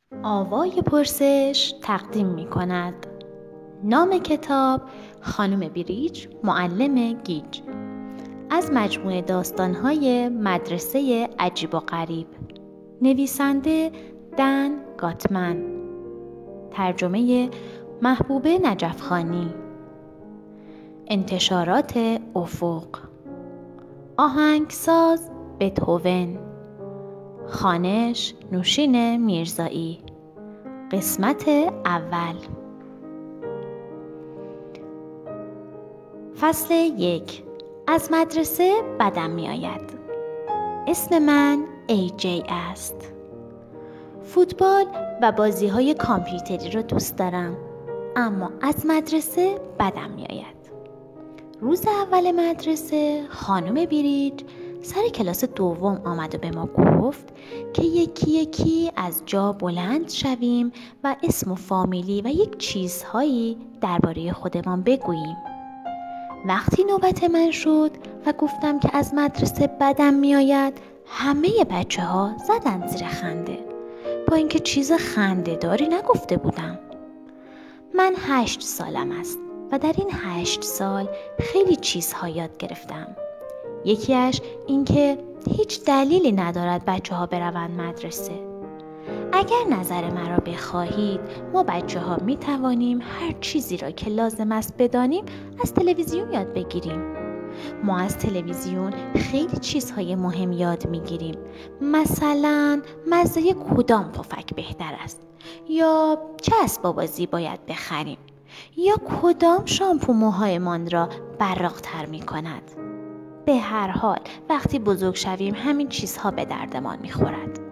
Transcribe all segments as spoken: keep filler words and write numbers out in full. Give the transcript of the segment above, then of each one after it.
آوای پرسش تقدیم می کند. نام کتاب خانم بریج معلم گیج، از مجموعه داستان‌های مدرسه عجیب و غریب، نویسنده دن گاتمن، ترجمه محبوبه نجفخانی، انتشارات افق، آهنگساز بتهوون، خوانش نوشین میرزایی. قسمت اول. فصل یک. از مدرسه بدم می آید. اسم من ای جی است. فوتبال و بازی های کامپیوتری را دوست دارم، اما از مدرسه بدم می آید. روز اول مدرسه خانم بریج سر کلاس دوم آمد و به ما گفت که یکی یکی از جا بلند شویم و اسم و فامیلی و یک چیزهایی درباره خودمان بگوییم. وقتی نوبت من شد و گفتم که از مدرسه بدم میآید، همه بچه ها زدن زیر خنده، با اینکه چیز خنده داری نگفته بودم. من هشت سالم است و در این هشت سال خیلی چیزها یاد گرفتم. یکیش این که هیچ دلیلی ندارد بچه ها بروند مدرسه. اگر نظر مرا بخواهید، ما بچه ها می توانیم هر چیزی را که لازم است بدانیم از تلویزیون یاد بگیریم. ما از تلویزیون خیلی چیزهای مهم یاد می گیریم. مثلا مزه کدام پفک بهتر است، یا چه اسباب بازی باید بخریم، یا کدام شامپو موهایمان را براق‌تر می کند. به هر حال وقتی بزرگ شویم همین چیزها به دردمان می‌خورد.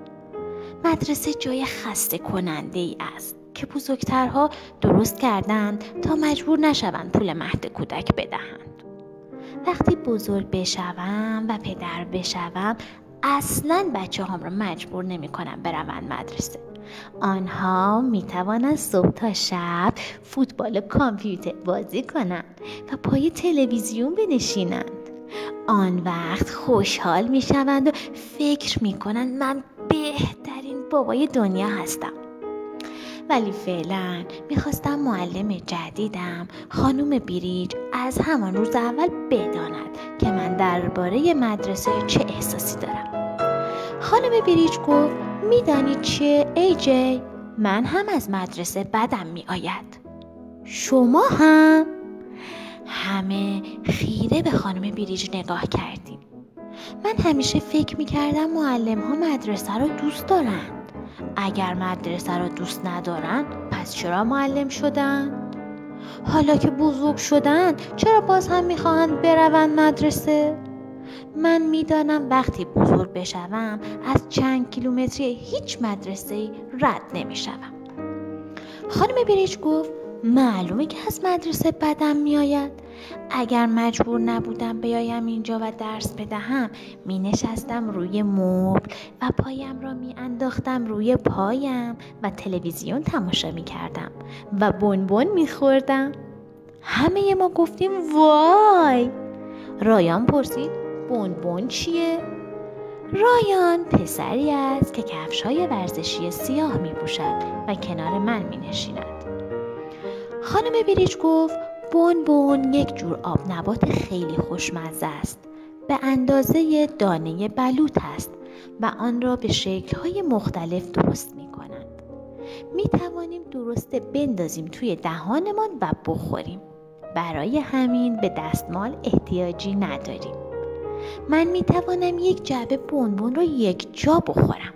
مدرسه جای خسته کننده ای است که بزرگترها درست کردند تا مجبور نشوند پول مهد کودک بدهند. وقتی بزرگ بشوم و پدر بشوم اصلاً بچه هم را مجبور نمی کنم بروند مدرسه. آنها می توانند صبح تا شب فوتبال کامپیوتر بازی کنند و پای تلویزیون بنشینند. آن وقت خوشحال می شوند و فکر می کنند من بهترین بابای دنیا هستم. ولی فعلا می خواستم معلم جدیدم خانم بریج از همان روز اول بداند که من درباره مدرسه چه احساسی دارم. خانم بریج گفت می دانی چه ای جی؟ من هم از مدرسه بدم می آید. شما هم؟ همه خیره به خانم بریج نگاه کردیم. من همیشه فکر می‌کردم معلم ها مدرسه رو دوست دارند. اگر مدرسه رو دوست ندارن پس چرا معلم شدن؟ حالا که بزرگ شدن چرا باز هم می‌خواهند بروند مدرسه؟ من می‌دانم وقتی بزرگ بشوم از چند کیلومتری هیچ مدرسه‌ای رد نمی‌شوم. خانم بریج گفت معلومه که از مدرسه بدم میآید. اگر مجبور نبودم بیایم اینجا و درس بدهم، می نشستم روی مبل و پایم را می انداختم روی پایم و تلویزیون تماشا می کردم و بونبون می خوردم. همه ما گفتیم وای. رایان پرسید بونبون چیه؟ رایان پسری است که کفش‌های ورزشی سیاه می پوشد و کنار من می نشیند. خانم بریج گفت بونبون یک جور آب نبات خیلی خوشمزه است. به اندازه دانه بلوط است و آن را به شکل‌های مختلف درست می‌کنند. می‌توانیم درست بندازیم توی دهانمان و بخوریم. برای همین به دستمال احتیاجی نداریم. من می‌توانم یک جعبه بونبون را یک جا بخورم.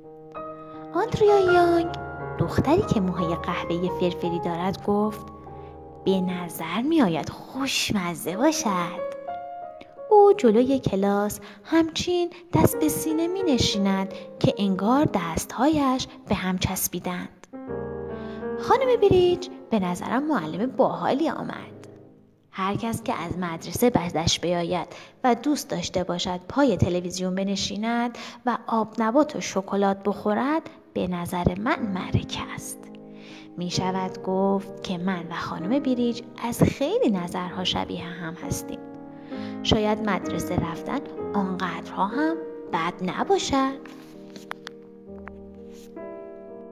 آندریا یانگ، دختری که موهای قهوه‌ای فرفری دارد، گفت به نظر می آید خوشمزه باشد. او جلوی کلاس همچین دست به سینه می نشیند که انگار دستهایش به هم چسبیدند. خانم بریج به نظرم معلم باحالی آمد. هر کس که از مدرسه بدش بیاید و دوست داشته باشد پای تلویزیون بنشیند و آب نبات و شکلات بخورد، به نظر من معرکه است. می شود گفت که من و خانم بریج از خیلی نظرها شبیه هم هستیم. شاید مدرسه رفتن آنقدرها هم بد نباشد.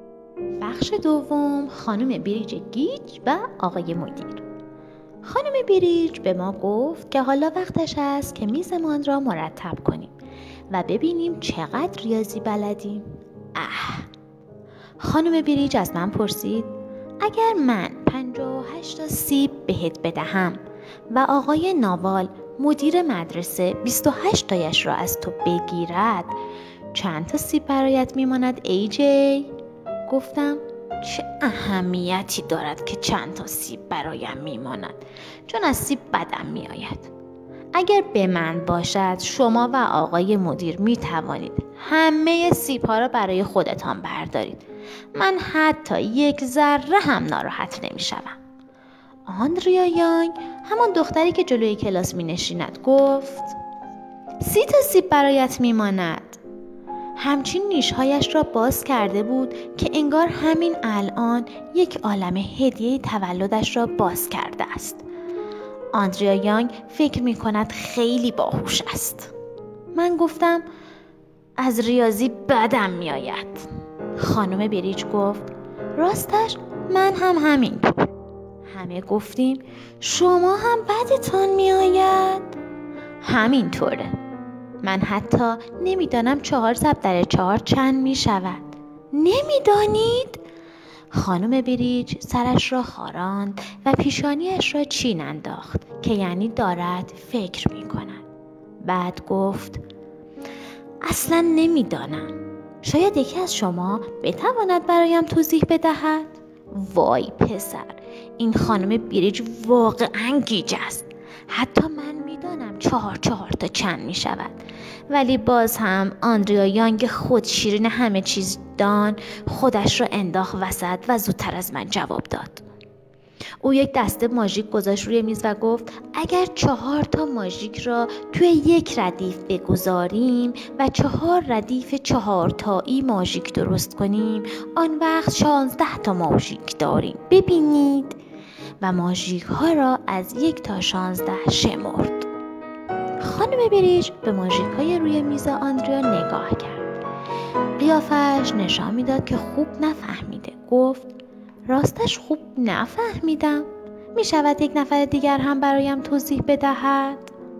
بخش دوم، خانم بریج گیج و آقای مدیر. خانم بریج به ما گفت که حالا وقتش است که میزمان را مرتب کنیم و ببینیم چقدر ریاضی بلدیم. اه. خانم بریج از من پرسید اگر من پنجاه و هشت تا سیب بهت بدهم و آقای ناوال مدیر مدرسه بیست و هشت تایش را از تو بگیرد چند تا سیب برایت میماند ای جی؟ گفتم چه اهمیتی دارد که چند تا سیب برایم میماند، چون از سیب بدم میآید. اگر به من باشد شما و آقای مدیر می توانید همه سیب ها را برای خودتان بردارید. من حتی یک ذره هم ناراحت نمی شوم. آندریا یانگ، همان دختری که جلوی کلاس می نشیند، گفت سی تا سیب برایت می ماند. همچین نیشهایش را باز کرده بود که انگار همین الان یک عالمه هدیه تولدش را باز کرده است. آندریا یانگ فکر می کند خیلی باهوش است. من گفتم از ریاضی بدم می آید. خانم بریج گفت راستش من هم همینطور. همه گفتیم شما هم بدتان می آید؟ همینطوره. من حتی نمیدانم چهار ضرب در چهار چند می شود. نمیدانید؟ خانم بریج سرش را خاراند و پیشانیش را چین انداخت که یعنی دارد فکر می کند. بعد گفت اصلا نمیدانم. شاید یکی از شما بتواند برایم توضیح بدهد؟ وای پسر، این خانم بریج واقعا گیج است. حتی من میدانم چهار چهار تا چند می شود، ولی باز هم آندریا یانگ خود شیرین همه چیز دان خودش را انداخت وسط و زودتر از من جواب داد. او یک دسته ماژیک گذاشت روی میز و گفت اگر چهار تا ماژیک را توی یک ردیف بگذاریم و چهار ردیف چهار تایی ماژیک درست کنیم آن وقت شانزده تا ماژیک داریم. ببینید. و ماژیک ها را از یک تا شانزده شمرد. خانم بریج به ماژیک های روی میز آندریا نگاه کرد. قیافش نشان میداد که خوب نفهمیده. گفت راستش خوب نفهمیدم. می شود یک نفر دیگر هم برایم توضیح بدهد؟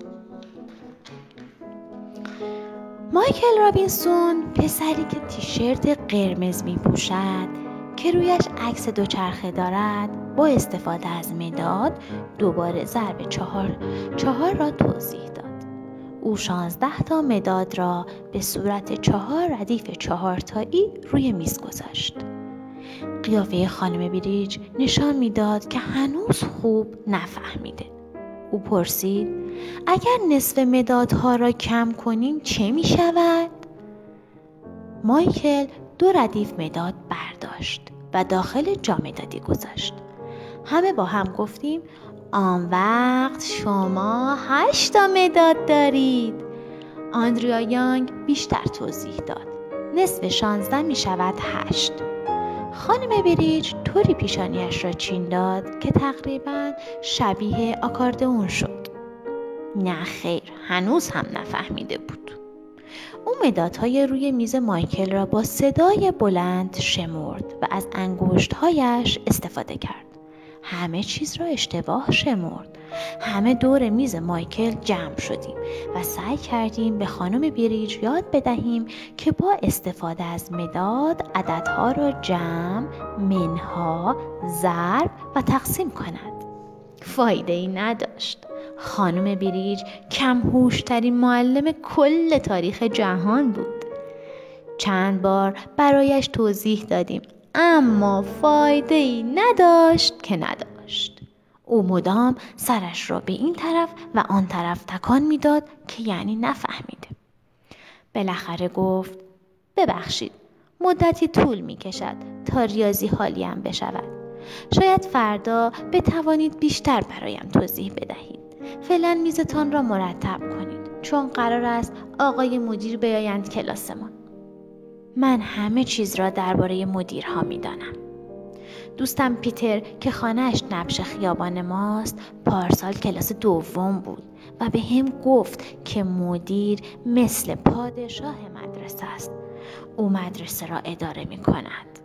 مایکل رابینسون، پسری که تیشرت قرمز می پوشد که رویش عکس دوچرخه دارد، با استفاده از مداد دوباره ضرب چهار چهار را توضیح داد. او شانزده تا مداد را به صورت چهار ردیف چهار تایی روی میز گذاشت. قیافه خانم بریج نشان میداد که هنوز خوب نفهمیده. او پرسید اگر نصف مدادها را کم کنیم چه می شود؟ مایکل دو ردیف مداد برداشت و داخل جامدادی گذاشت. همه با هم گفتیم آن وقت شما هشت تا مداد دارید. آندریا یانگ بیشتر توضیح داد. نصف شانزده می شود هشت. خانم بریج طوری پیشانیش را چین داد که تقریبا شبیه آکاردئون شد. نه خیر، هنوز هم نفهمیده بود. او مدادهای روی میز مایکل را با صدای بلند شمرد و از انگشت‌هایش استفاده کرد. همه چیز را اشتباه شمرد. همه دور میز مایکل جمع شدیم و سعی کردیم به خانم بریج یاد بدهیم که با استفاده از مداد عددها را جمع، منها، ضرب و تقسیم کند. فایده ای نداشت. خانم بریج کم هوش‌ترین معلم کل تاریخ جهان بود. چند بار برایش توضیح دادیم اما فایده ای نداشت که نداشت. او مدام سرش را به این طرف و آن طرف تکان میداد که یعنی نفهمیده. بالاخره گفت ببخشید، مدتی طول می کشد تا ریاضی حالیم بشود. شاید فردا بتوانید بیشتر برایم توضیح بدهید. فعلا میزتان را مرتب کنید چون قرار است آقای مدیر بیایند کلاسمان. من همه چیز را درباره مدیرها میدانم. دوستم پیتر که خانه‌اش نبش خیابان ماست پارسال کلاس دوم بود و به هم گفت که مدیر مثل پادشاه مدرسه است. او مدرسه را اداره می کند.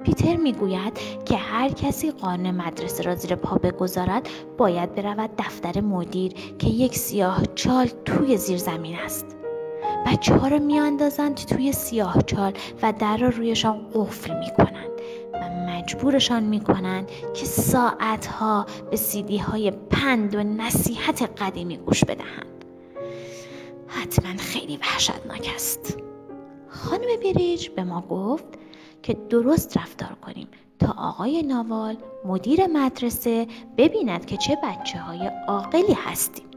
پیتر میگوید که هر کسی قانون مدرسه را زیر پا بگذارد باید برود دفتر مدیر که یک سیاه چال توی زیر زمین است. بچه ها را میاندازند توی سیاه چال و در را رویشان قفل میکنند و مجبورشان میکنند که ساعتها به سیدی های پند و نصیحت قدیمی گوش بدهند. حتما خیلی وحشتناک است. خانم بریج به ما گفت که درست رفتار کنیم تا آقای ناوال مدیر مدرسه ببیند که چه بچه های عاقلی هستیم.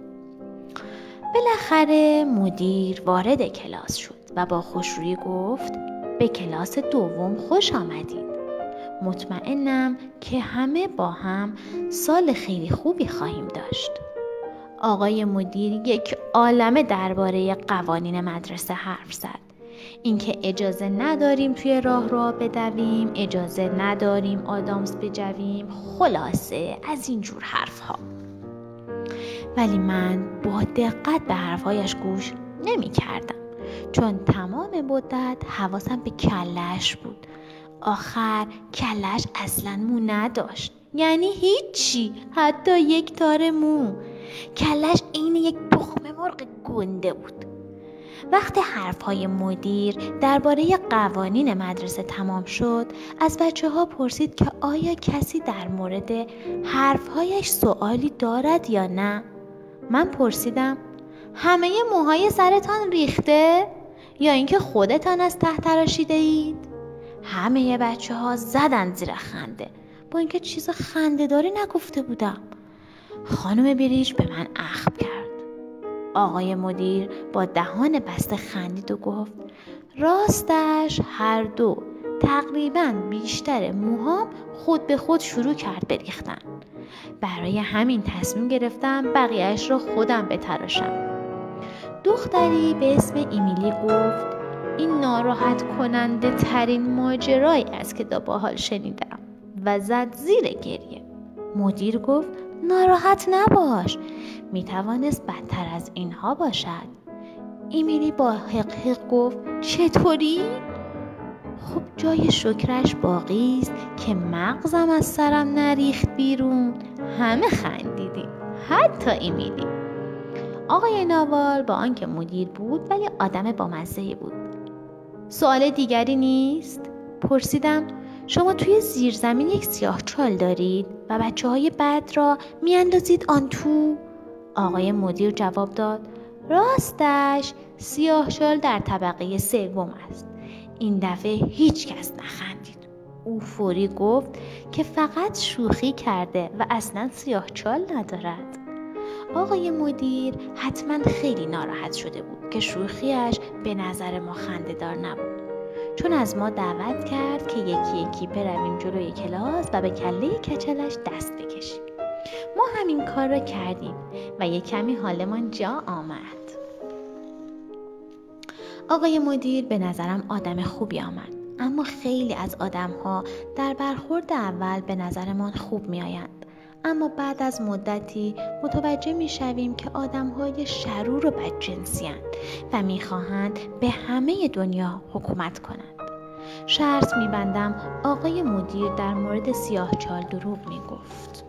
بالاخره مدیر وارد کلاس شد و با خوشرویی گفت به کلاس دوم خوش آمدید. مطمئنم که همه با هم سال خیلی خوبی خواهیم داشت. آقای مدیر یک عالمه درباره قوانین مدرسه حرف زد. اینکه اجازه نداریم توی راه راه بدویم، اجازه نداریم آدامس بجویم، خلاصه از اینجور حرف ها. ولی من با دقت به حرفهایش گوش نمی کردم، چون تمام مدت حواسم به کلش بود. آخر کلش اصلا مو نداشت، یعنی هیچی، حتی یک تار مو. کلش عین یک تخم مرغ گنده بود. وقتی حرفهای مدیر درباره قوانین مدرسه تمام شد، از بچه ها پرسید که آیا کسی در مورد حرفهایش سوالی دارد یا نه. من پرسیدم همه موهای سرتان ریخته یا اینکه خودتان از ته تراشیده اید؟ همه بچه ها زدن زیر خنده، با اینکه چیز خنده داری نگفته بودم. خانم بریج به من اخم کرد. آقای مدیر با دهان بسته خندید و گفت راستش هر دو تقریباً بیشتر موهام خود به خود شروع کرد بریختن. برای همین تصمیم گرفتم بقیه‌اش را خودم بتراشم. دختری به اسم ایمیلی گفت این ناراحت کننده ترین ماجرایی است که تا به حال شنیدم و زد زیر گریه. مدیر گفت ناراحت نباش، میتوانست بدتر از اینها باشد. ایمیلی با حق حق گفت چطوری؟ خب جای شکرش باقی است که مغزم از سرم نریخت بیرون. همه خندیدیم، حتی ایمیلی. آقای ناوال با آنکه مدیر بود ولی آدم بامزه‌ای بود. سوال دیگری نیست؟ پرسیدم شما توی زیرزمین یک سیاه چال دارید و بچه های بد را میاندازید آن تو؟ آقای مدیر جواب داد راستش سیاه چال در طبقه سوم است. این دفعه هیچ کس نخندید. او فوری گفت که فقط شوخی کرده و اصلا سیاه چال ندارد. آقای مدیر حتما خیلی ناراحت شده بود که شوخیش به نظر ما خنده‌دار نبود، چون از ما دعوت کرد که یکی یکی برویم جلوی کلاس و به کله کچلش دست بکشیم. ما همین کار را کردیم و یک کمی حالمان جا آمد. آقای مدیر به نظرم آدم خوبی آمد، اما خیلی از آدم‌ها در برخورد اول به نظرمان خوب می‌آیند، اما بعد از مدتی متوجه می‌شویم که آدم‌های شرور و بدجنسی‌اند و می‌خواهند به همه دنیا حکومت کنند. شرط می‌بندم آقای مدیر در مورد سیاهچال دروغ می‌گفت.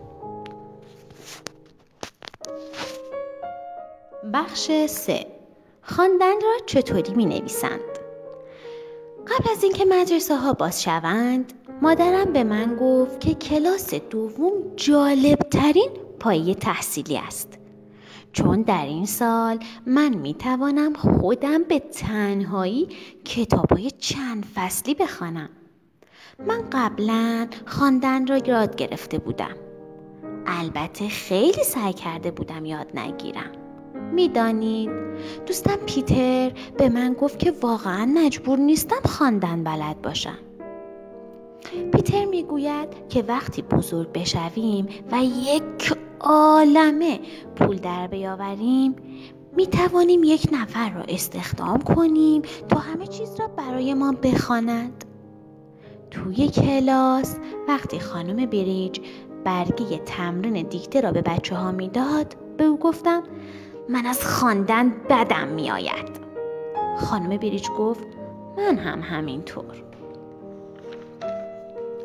بخش سه. خواندن را چطوری می‌نویسند؟ قبل از اینکه مدرسه ها باز شوند، مادرم به من گفت که کلاس دوم جالب ترین پایه تحصیلی است، چون در این سال من می توانم خودم به تنهایی کتابای چند فصلی بخوانم. من قبلا خواندن را یاد گرفته بودم، البته خیلی سعی کرده بودم یاد نگیرم. میدانید دوستم پیتر به من گفت که واقعا مجبور نیستم خواندن بلد باشم. پیتر میگوید که وقتی بزرگ بشویم و یک عالمه پول در بیاوریم میتوانیم یک نفر را استخدام کنیم تا همه چیز را برای ما بخواند. توی کلاس وقتی خانم بریج برگه تمرین دیکته را به بچه ها میداد، به او گفتم من از خواندن بدم می آید. خانم بریج گفت من هم همینطور.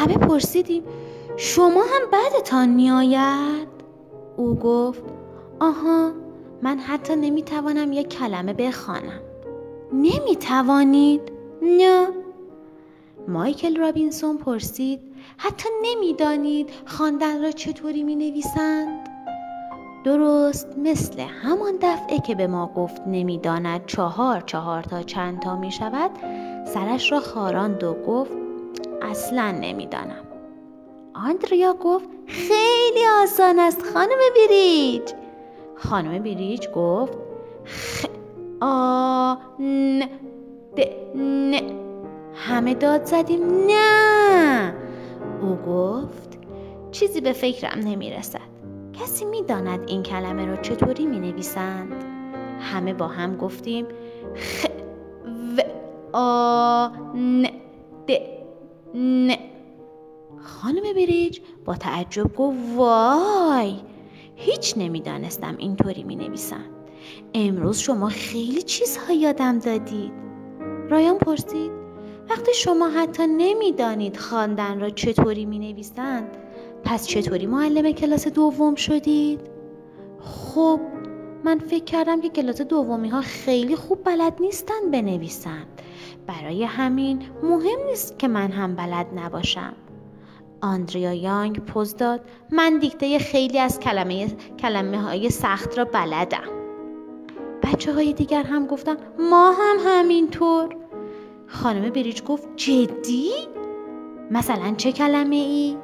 همه پرسیدیم شما هم بدتان میآید؟ او گفت آها، من حتی نمیتوانم یک کلمه بخوانم. نمیتوانید؟ نه. مایکل رابینسون پرسید حتی نمیدانید خواندن را چطوری می نویسند؟ درست مثل همان دفعه که به ما گفت نمیداند چهار چهار تا چند تا می شود، سرش را خاراند و گفت اصلا نمیدانم. آندریا گفت خیلی آسان است خانم بریج. خانم بریج گفت خ آ ن د ن. همه داد زدیم نه. او گفت چیزی به فکرم نمی رسد. کسی می داند این کلمه را چطوری می نویسند؟ همه با هم گفتیم خ و آ ن د ن. خانم بریج با تعجب گفت وای، هیچ نمیدانستم اینطوری می نویسند. امروز شما خیلی چیزها یادم دادید. رایان پرسید وقتی شما حتی نمیدانید خواندن را چطوری می نویسند، پس چطوری معلم کلاس دوم شدید؟ خب من فکر کردم که کلاس دومی ها خیلی خوب بلد نیستند بنویسند، برای همین مهم نیست که من هم بلد نباشم. آندریا یانگ پوز داد من دیکته خیلی از کلمه کلمه های سخت را بلدم. بچه های دیگر هم گفتن ما هم همینطور. خانم بریج گفت جدی؟ مثلا چه کلمه ای؟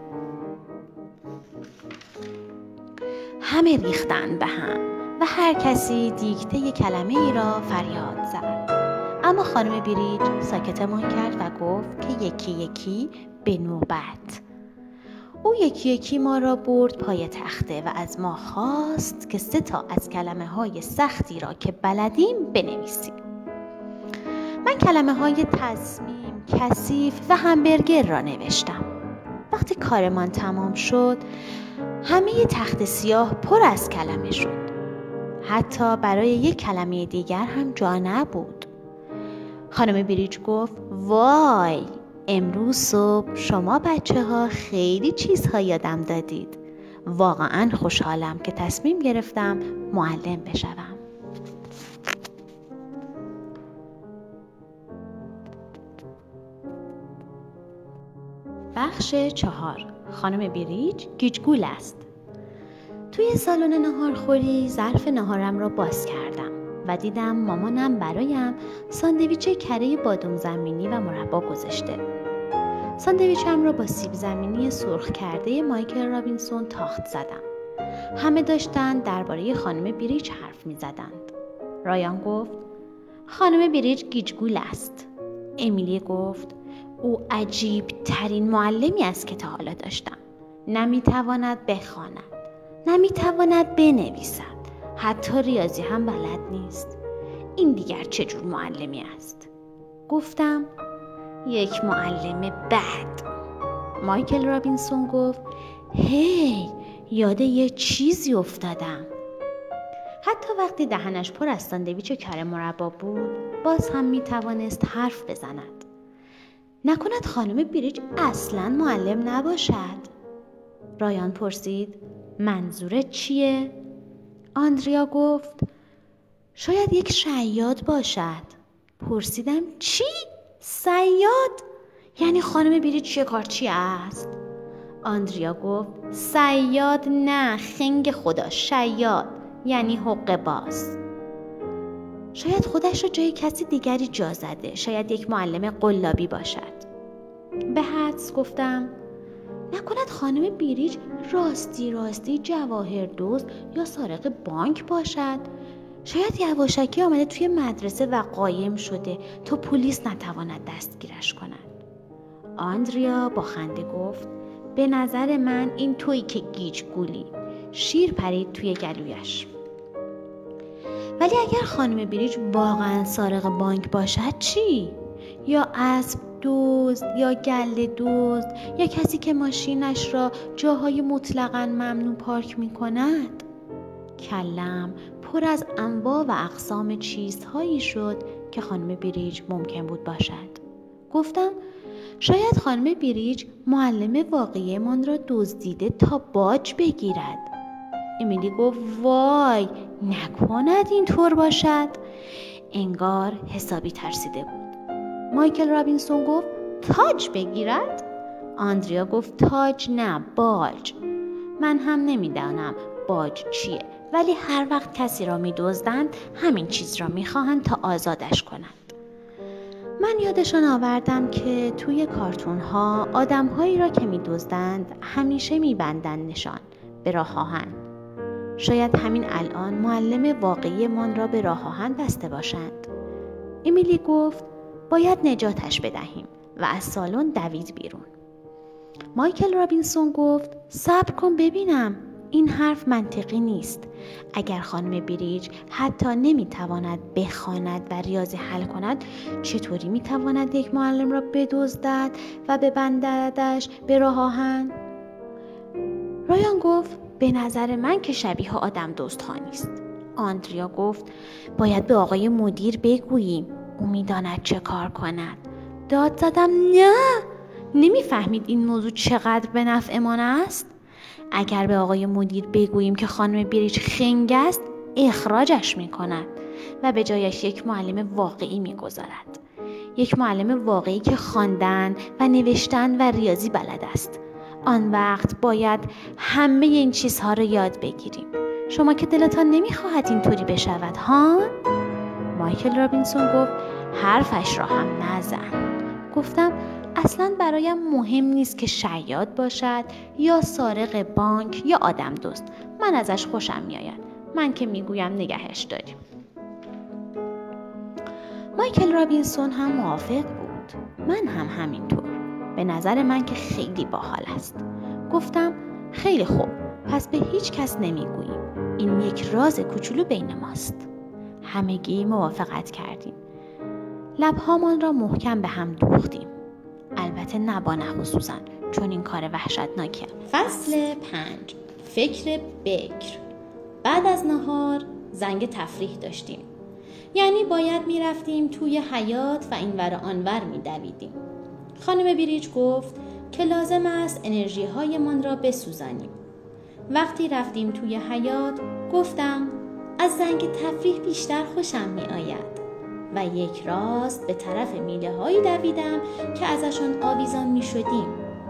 همه ریختن به هم و هر کسی دیکته کلمه ای را فریاد زد. اما خانم بریج ساکتمان کرد و گفت که یکی یکی به نوبت. او یکی یکی ما را برد پای تخته و از ما خواست که سه تا از کلمه های سختی را که بلدیم بنویسیم. من کلمه های تصمیم، کثیف و همبرگر را نوشتم. وقتی کارمان تمام شد، همه تخت سیاه پر از کلمه شد. حتی برای یک کلمه دیگر هم جا نبود. خانم بریج گفت وای، امروز صبح شما بچه ها خیلی چیزها یادم دادید. واقعا خوشحالم که تصمیم گرفتم معلم بشوم. بخش چهار. خانم بریج گیجگول است. توی سالن ناهارخوری ظرف ناهارم را باز کردم و دیدم مامانم برایم ساندویچ کره بادام زمینی و مربا گذاشته. ساندویچم را با سیب زمینی سرخ کرده مایکل رابینسون تاخت زدم. همه داشتند درباره خانم بریج حرف می زدند. رایان گفت خانم بریج گیجگول است. امیلی گفت او عجیب ترین معلمی است که تا حالا داشتم. نمیتواند بخواند، نمیتواند بنویسد، حتی ریاضی هم بلد نیست. این دیگر چه جور معلمی است؟ گفتم یک معلم بد. مایکل رابینسون گفت هی، یاد یه چیزی افتادم. حتی وقتی دهنش پر از ساندویچ کره مربا بود، باز هم میتوانست حرف بزند. نکند خانم بریج اصلاً معلم نباشد؟ رایان پرسید منظورت چیه؟ آندریا گفت شاید یک شیاد باشد. پرسیدم چی؟ صیاد؟ یعنی خانم بریج شکارچی است؟ آندریا گفت صیاد نه، خنگ خدا، شیاد یعنی حقه باز. شاید خودش را جای کسی دیگری جا زده. شاید یک معلم قلابی باشد. به حدس گفتم نکند خانم بریج راستی راستی جواهر دزد یا سارق بانک باشد؟ شاید یواشکی آمده توی مدرسه و قایم شده تا پلیس نتواند دستگیرش کند. آندریا با خنده گفت به نظر من این تویی که گیجگولی. شیر پرید توی گلویش. ولی اگر خانم بریج واقعا سارق بانک باشد چی؟ یا اسب دزد یا گله دزد یا کسی که ماشینش را جاهای مطلقاً ممنوع پارک می کند؟ کلم پر از انواع و اقسام چیزهایی شد که خانم بریج ممکن بود باشد. گفتم شاید خانم بریج معلم واقعی من را دزدیده تا باج بگیرد. امیلی گفت وای نکند اینطور باشد. انگار حسابی ترسیده بود. مایکل رابینسون گفت تاج بگیرد؟ آندریا گفت تاج نه، باج. من هم نمیدانم باج چیه، ولی هر وقت کسی را می‌دزدند همین چیز را می‌خواهند تا آزادش کنند. من یادشان آوردم که توی کارتون ها آدم هایی را که می‌دزدند همیشه می‌بندندشان به راه آهن. شاید همین الان معلم واقعی من را به راه آهن بسته باشند. امیلی گفت باید نجاتش بدهیم و از سالن دوید بیرون. مایکل رابینسون گفت صبر کن ببینم، این حرف منطقی نیست. اگر خانم بریج حتی نمیتواند بخواند و ریاضی حل کند، چطوری میتواند یک معلم را بدزدد و ببنددش به راه آهن؟ رایان گفت به نظر من که شبیه آدم دزدها نیست. آندریا گفت باید به آقای مدیر بگوییم، او میداند چه کار کند. داد زدم نه، نمیفهمید این موضوع چقدر به نفعمان است؟ اگر به آقای مدیر بگوییم که خانم بریج خنگ است، اخراجش میکند و به جایش یک معلم واقعی میگذارد. یک معلم واقعی که خواندن و نوشتن و ریاضی بلد است. آن وقت باید همه این چیزها رو یاد بگیریم. شما که دلتان نمیخواهد اینطوری بشود ها؟ مایکل رابینسون گفت حرفش را هم نزن. گفتم اصلا برایم مهم نیست که شیاد باشد یا سارق بانک یا آدم دزد. من ازش خوشم میآید. من که میگویم نگهش داریم. مایکل رابینسون هم موافق بود. من هم همینطور. به نظر من که خیلی باحال است. گفتم خیلی خوب، پس به هیچ کس نمیگوییم. این یک راز کوچولو بین ماست. همگی موافقت کردیم. لبهامان را محکم به هم دوختیم. البته نه با نخ و سوزن، چون این کار وحشتناکه. فصل پنج. فکر بکر. بعد از نهار زنگ تفریح داشتیم. یعنی باید می رفتیم توی حیاط و اینور آنور می دویدیم. خانم بریج گفت که لازم است انرژی های من را بسوزانیم. وقتی رفتیم توی حیاط گفتم از زنگ تفریح بیشتر خوشم می آید و یک راست به طرف میله هایی دویدم که ازشان آویزان می شدیم.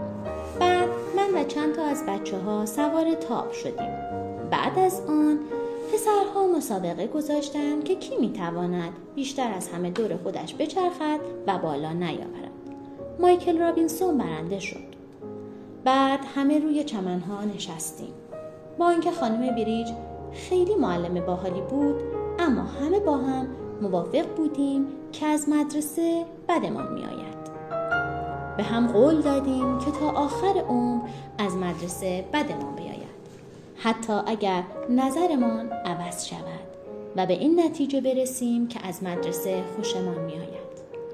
بعد من و چند تا از بچه ها سوار تاپ شدیم. بعد از آن پسرها مسابقه گذاشتند که کی می تواند بیشتر از همه دور خودش بچرخد و بالا نیاورد. مایکل رابینسون برنده شد. بعد همه روی چمنها نشستیم. با اینکه خانم بریج خیلی معلم باحالی بود، اما همه با هم موافق بودیم که از مدرسه بدمان می آید. به هم قول دادیم که تا آخر عمر از مدرسه بدمان بیاید، حتی اگر نظرمان عوض شود و به این نتیجه برسیم که از مدرسه خوشمان می آید.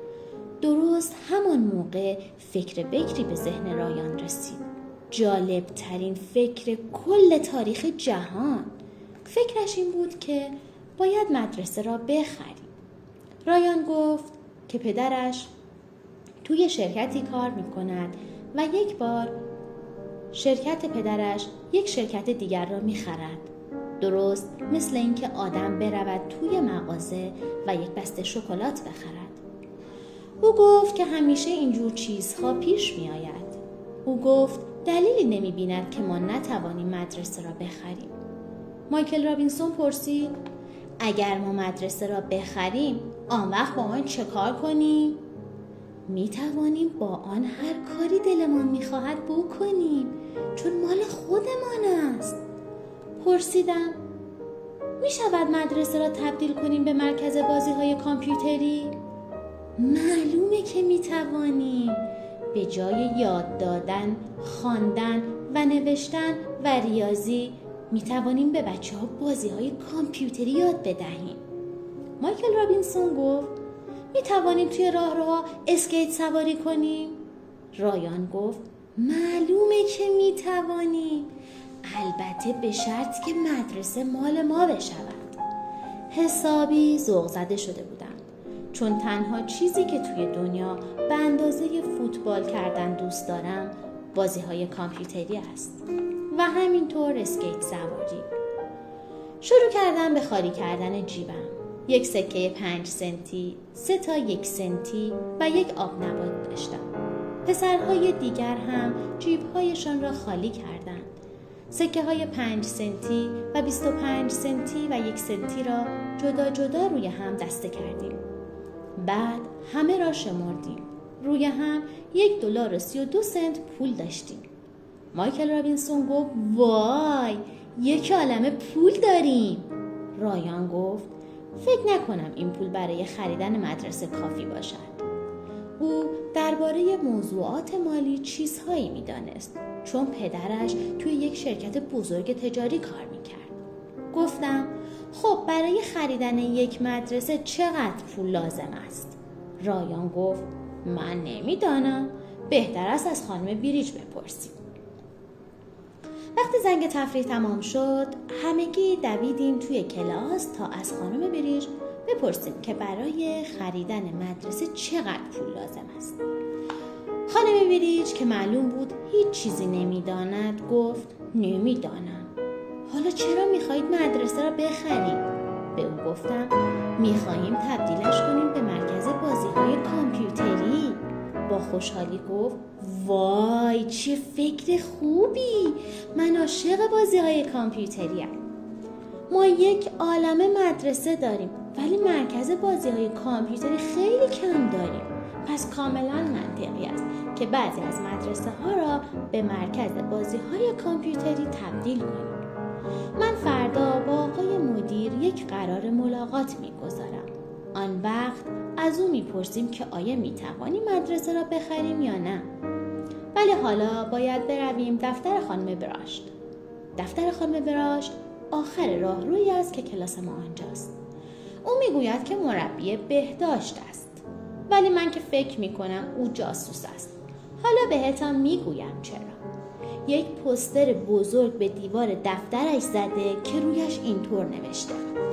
درست همان موقع فکر بکری به ذهن رایان رسید. جالب ترین فکر کل تاریخ جهان. فکرش این بود که باید مدرسه را بخریم. رایان گفت که پدرش توی شرکتی کار می کند و یک بار شرکت پدرش یک شرکت دیگر را می خرد. درست مثل اینکه آدم برود توی مغازه و یک بسته شکلات بخرد. او گفت که همیشه اینجور چیزها پیش می آید. او گفت دلیلی نمی بیند که ما نتوانیم مدرسه را بخریم. مایکل رابینسون پرسید اگر ما مدرسه را بخریم آن وقت با آن چه کار کنیم؟ می توانیم با آن هر کاری دلمان می خواهد بکنیم، چون مال خودمان است. پرسیدم می شود مدرسه را تبدیل کنیم به مرکز بازی های کامپیوتری؟ معلومه که می توانیم. به جای یاد دادن، خواندن و نوشتن و ریاضی می توانیم به بچه ها بازی های کامپیوتری یاد بدهیم. مایکل رابینسون گفت می توانیم توی راهروها اسکیت سواری کنیم؟ رایان گفت معلومه که می توانیم، البته به شرط که مدرسه مال ما بشود. حسابی ذوق زده شده بودم، چون تنها چیزی که توی دنیا به اندازه فوتبال کردن دوست دارم بازی های کامپیوتری است و همینطور اسکیت سواری. شروع کردم به خالی کردن جیبم. یک سکه پنج سنتی، سه تا یک سنتی و یک آب نبات داشتم. پسرهای دیگر هم جیبهایشان را خالی کردند. سکه های پنج سنتی و بیست و پنج سنتی و یک سنتی را جدا جدا روی هم دسته کردیم. بعد همه را شمردیم. روی هم یک دلار و سی و دو سنت پول داشتیم. مایکل رابینسون گفت وای یک عالمه پول داریم. رایان گفت فکر نکنم این پول برای خریدن مدرسه کافی باشد. او درباره موضوعات مالی چیزهایی می‌دانست چون پدرش توی یک شرکت بزرگ تجاری کار می‌کرد. گفتم خب برای خریدن یک مدرسه چقدر پول لازم است؟ رایان گفت من نمی‌دانم. بهتر است از خانم بریج بپرسیم. وقتی زنگ تفریح تمام شد همگی دویدیم توی کلاس تا از خانم بریج بپرسیم که برای خریدن مدرسه چقدر پول لازم است. خانم بریج که معلوم بود هیچ چیزی نمیداند گفت نمیدانم. حالا چرا میخواهید مدرسه را بخریم؟ به او گفتم میخواهیم تبدیلش کنیم به مرکز بازی‌های کامپیوتری. با خوشحالی گفت وای چه فکر خوبی، من عاشق بازی‌های کامپیوتریم. ما یک عالمه مدرسه داریم ولی مرکز بازی‌های کامپیوتری خیلی کم داریم. پس کاملا منطقی است که بعضی از مدرسه ها را به مرکز بازی‌های کامپیوتری تبدیل کنیم. من فردا با آقای مدیر یک قرار ملاقات می‌گذارم. آن وقت از او میپرسیم که آیا میتوانیم مدرسه را بخریم یا نه. ولی حالا باید برویم دفتر خانم براشت. دفتر خانم براشت آخر راهرویی است که کلاس ما آنجاست. او میگوید که مربی بهداشت است. ولی من که فکر میکنم او جاسوس است. حالا بهتان میگویم چرا. یک پوستر بزرگ به دیوار دفترش زده که رویش اینطور نوشته.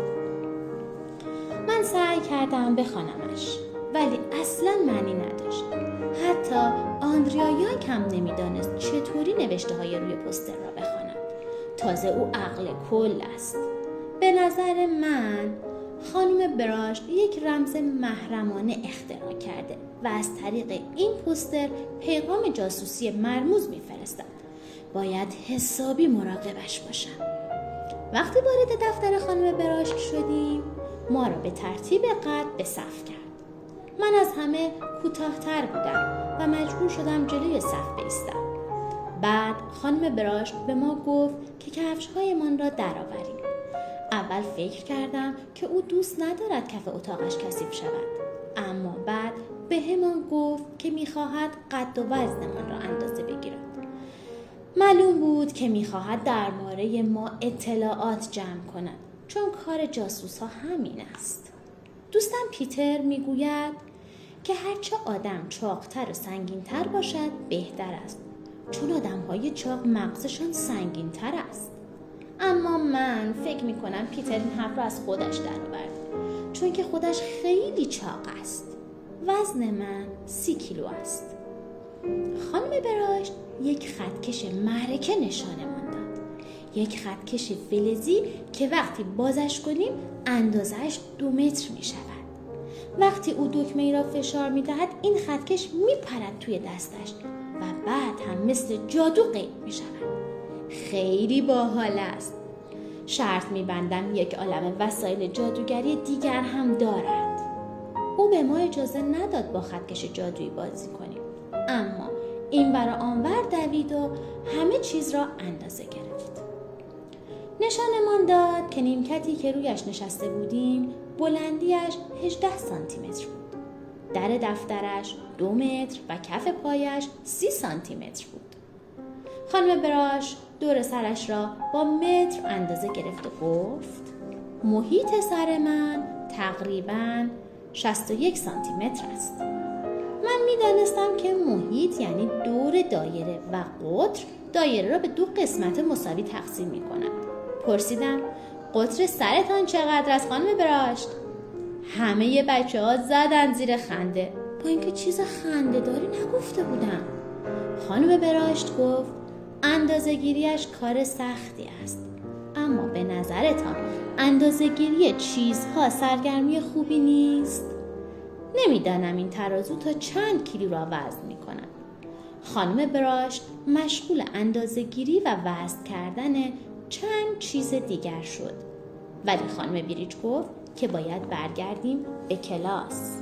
من سعی کردم بخوانمش ولی اصلا معنی نداشت. حتی آندریا یانگ هم نمیدانست چطوری نوشته های روی پوستر را بخواند. تازه او عقل کل است. به نظر من خانم براشت یک رمز محرمانه اختراع کرده و از طریق این پوستر پیغام جاسوسی مرموز میفرستد. باید حسابی مراقبش باشم. وقتی وارد دفتر خانم براشت شدیم ما را به ترتیب قد به صف کرد. من از همه کوتاه‌تر بودم و مجبور شدم جلوی صف بایستم. بعد خانم براشت به ما گفت که کفش‌هایمان را درآوریم. اول فکر کردم که او دوست ندارد کف اتاقش کثیف شود، اما بعد به همان گفت که می‌خواهد قد و وزنمان را اندازه بگیرد. معلوم بود که می‌خواهد درباره ما اطلاعات جمع کند، چون کار جاسوس ها همین است. دوستم پیتر میگوید که هرچه آدم چاقتر و سنگینتر باشد بهتر است، چون آدم های چاق مغزشان سنگینتر است. اما من فکر میکنم پیتر این حرف را از خودش درآورد، چون که خودش خیلی چاق است. وزن من سی کیلو است. خانم براشت یک خطکش معرکه نشانمان داد. یک خطکش فلزی که وقتی بازش کنیم اندازهش دو متر می شود. وقتی او دکمه ای را فشار می دهد این خطکش می پرد توی دستش و بعد هم مثل جادو غیب می شود. خیلی باحال است. شرط می بندم یک عالمه وسایل جادوگری دیگر هم دارد. او به ما اجازه نداد با خطکش جادویی بازی کنیم، اما این برای آنور دوید و همه چیز را اندازه گرفت. نشانمان داد که نیمکتی که رویش نشسته بودیم بلندیش هجده سانتی متر بود. در دفترش دو متر و کف پایش سی سانتی متر بود. خانم براش دور سرش را با متر اندازه گرفت و گفت محیط سر من تقریباً شصت و یک سانتی متر است. من می دانستم که محیط یعنی دور دایره و قطر دایره را به دو قسمت مساوی تقسیم می کند. پرسیدم قطر سرتان چقدر است خانم براشت؟ همه بچه ها زدن زیر خنده، با اینکه چیز خنده داری نگفته بودم. خانم براشت گفت اندازه‌گیریش کار سختی است، اما به نظرتان اندازه‌گیری چیزها سرگرمی خوبی نیست؟ نمیدانم این ترازو تا چند کیلو را وزن می کند. خانم براشت مشغول اندازه‌گیری و وزن کردن چند چیز دیگر شد، ولی خانم بریج گفت که باید برگردیم به کلاس.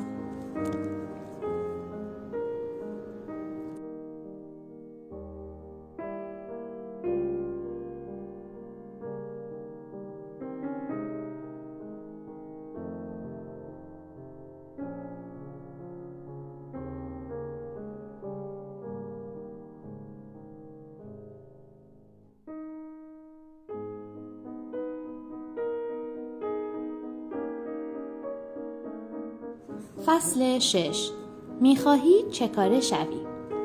فصل شش. میخواهی چه کاره شوی؟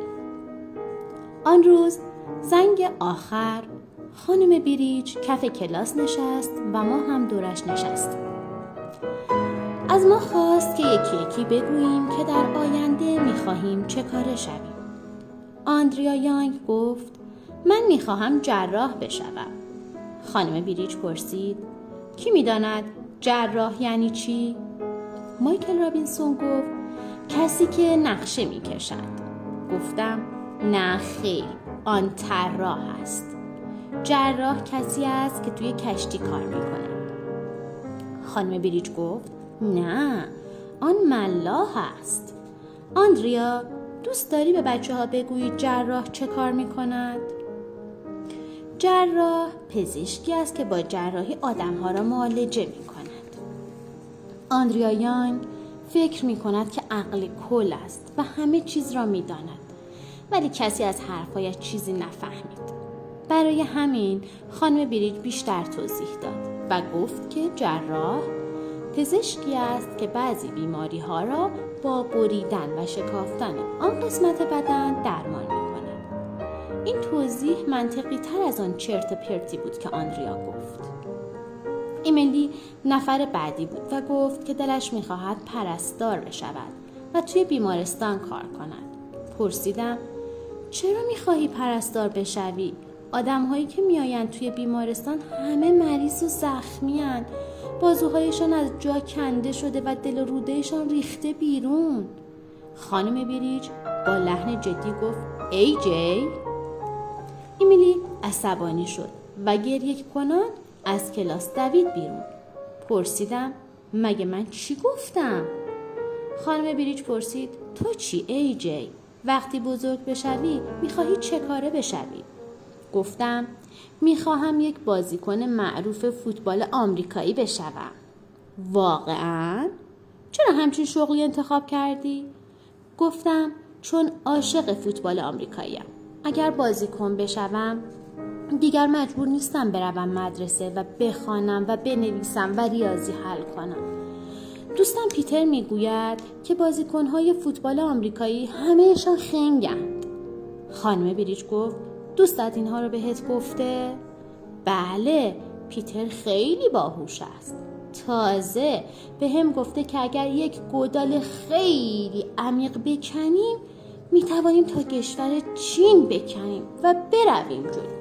آن روز زنگ آخر خانم بریج کف کلاس نشست و ما هم دورش نشستیم. از ما خواست که یکی یکی بگوییم که در آینده میخواهیم چه کاره شویم. آندریا یانگ گفت من میخواهم جراح بشوم. خانم بریج پرسید کی میداند جراح یعنی چی؟ مایکل رابینسون گفت کسی که نقشه میکشد. گفتم نه خیر، آن طراح است. جراح کسی است که توی کشتی کار میکنه. خانم بریج گفت نه، آن ملاح است. آندریا دوست داری به بچه ها بگویی جراح چه کار میکند؟ جراح پزشکی است که با جراحی آدم ها را معالجه میکند. آندریا یانگ فکر می کند که عقل کل است و همه چیز را می داند، ولی کسی از حرفایش چیزی نفهمید. برای همین خانم بریج بیشتر توضیح داد و گفت که جراح پزشکی است که بعضی بیماری ها را با بریدن و شکافتن آن قسمت بدن درمان می کند. این توضیح منطقی تر از آن چرت پرتی بود که آندریا گفت. ایمیلی نفر بعدی بود و گفت که دلش می‌خواهد پرستار بشود و توی بیمارستان کار کند. پرسیدم چرا می‌خواهی پرستار بشوی؟ آدم‌هایی که میآیند توی بیمارستان همه مریض و زخمی‌اند. بازوهایشان از جا کنده شده و دل و رودهشان ریخته بیرون. خانم بریج با لحن جدی گفت ای جی. ایمیلی عصبانی شد و گریه کنان از کلاس دوید بیرون. پرسیدم مگه من چی گفتم؟ خانم بریج پرسید تو چی ای جی؟ وقتی بزرگ بشوی میخواهی چه کاره بشوی؟ گفتم میخواهم یک بازیکن معروف فوتبال آمریکایی بشوم. واقعاً؟ چرا همچین شغلی انتخاب کردی؟ گفتم چون عاشق فوتبال آمریکاییم. اگر بازیکن بشوم دیگر مجبور نیستم بروم مدرسه و بخوانم و بنویسم و ریاضی حل کنم. دوستم پیتر میگوید که بازیکن‌های فوتبال آمریکایی همه‌شان خنگند. خانم بریج گفت دوستت اینها رو بهت گفته؟ بله، پیتر خیلی باهوش است. تازه به هم گفته که اگر یک گودال خیلی عمیق بکنیم میتوانیم تا کشور چین بکنیم و برویم جلو.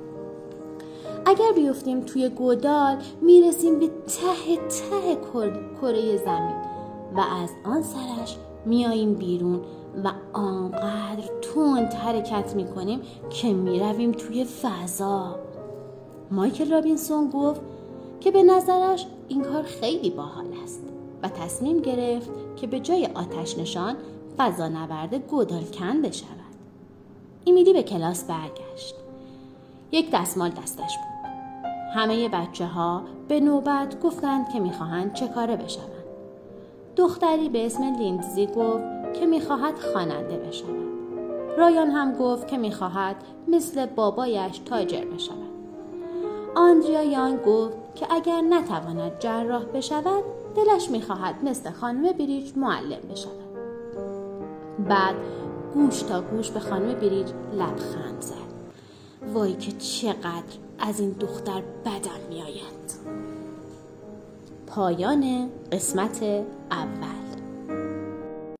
اگر بیفتیم توی گودال میرسیم به ته ته کره زمین و از آن سرش میاییم بیرون و آنقدر تند حرکت میکنیم که میرویم توی فضا. مایکل رابینسون گفت که به نظرش این کار خیلی باحال است و تصمیم گرفت که به جای آتش نشان فضانورد گودال کن بشود. ایمیلی به کلاس برگشت. یک دستمال دستش بود. همه بچه ها به نوبت گفتند که میخواهند چه کاره بشوند. دختری به اسم لیندزی گفت که میخواهد خواننده بشود. رایان هم گفت که میخواهد مثل بابایش تاجر بشود. آندریا یانگ گفت که اگر نتواند جراح بشود دلش میخواهد مثل خانم بریج معلم بشود. بعد گوش تا گوش به خانم بریج لبخند زد. وای که چقدر از این دختر بدم میآید. پایان قسمت اول.